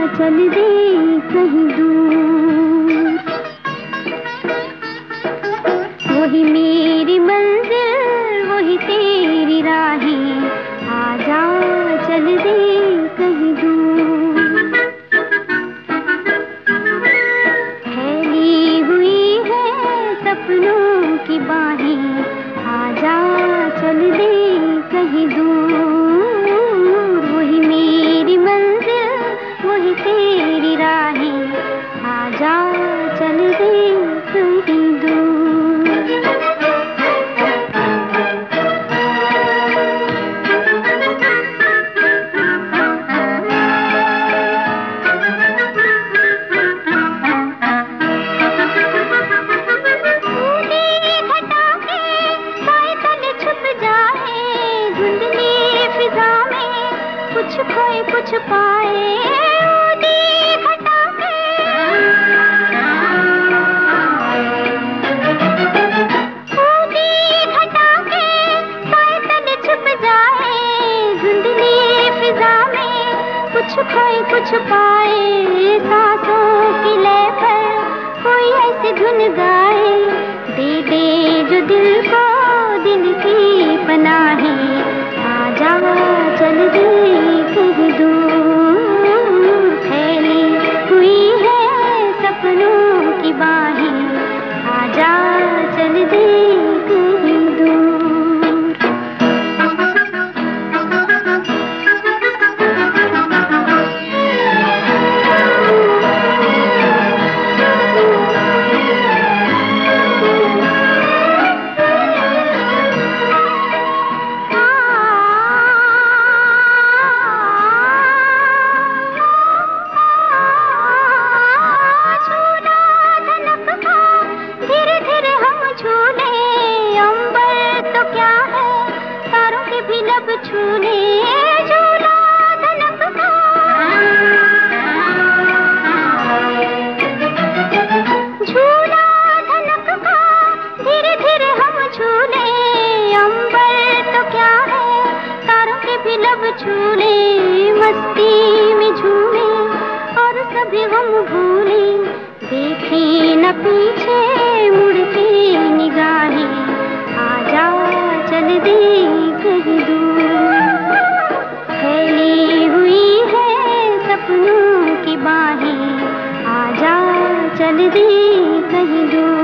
चल दे कहीं दूर। वही मेरी मंजिल वही तेरी राहें, आजा चल दे कहीं दूर। फैली हुई है सपनों की बाहें, आजा चल दे कहीं दूर। वही मेरी मंजिल वही तेरी राहें, आजा चल दे कहीं दूर। कुछ खोए कुछ पाए कुछ खोए कुछ पाए, सांसों की लय पर कोई ऐसी धुन गाए, दे दे जो दिल को दिल की पनाहें, आजा चल दे कहीं दूर। फैली हुई है सपनों की बाहें, आजा चल दे कहीं दूर। छूने झूला धनक का, झूला धनक का, धीरे धीरे हम झूले, अंबर तो क्या है तारों के भी लब छूले, मस्ती में झूले और सभी हम भूले, देखे न पीछे मुड़ के निगाहें, आजा चल दे कहीं दूर। फैली हुई है सपनों की बाहें, आजा चल दे कहीं दूर।